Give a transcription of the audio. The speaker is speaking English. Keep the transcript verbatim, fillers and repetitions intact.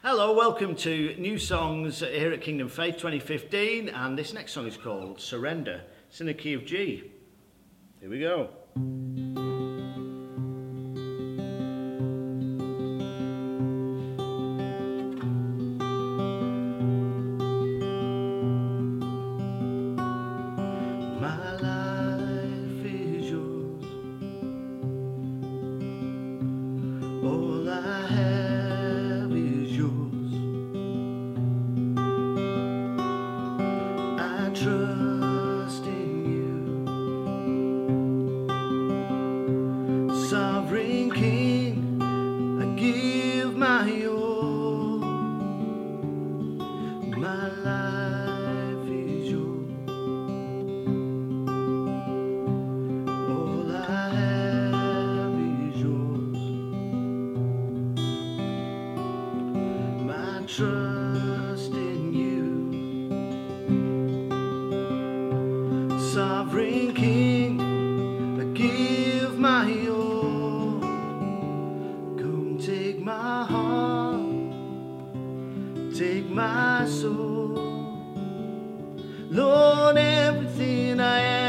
Hello, welcome to New Songs here at Kingdom Faith twenty fifteen, and this next song is called Surrender. It's in the key of G. Here we go. My life is yours, all I have is yours. I trust in you, Sovereign King, I give my all. My life is yours, all I have is yours. My trust in you, Sovereign King, I give my all. Come take my heart, take my soul, Lord, everything I am.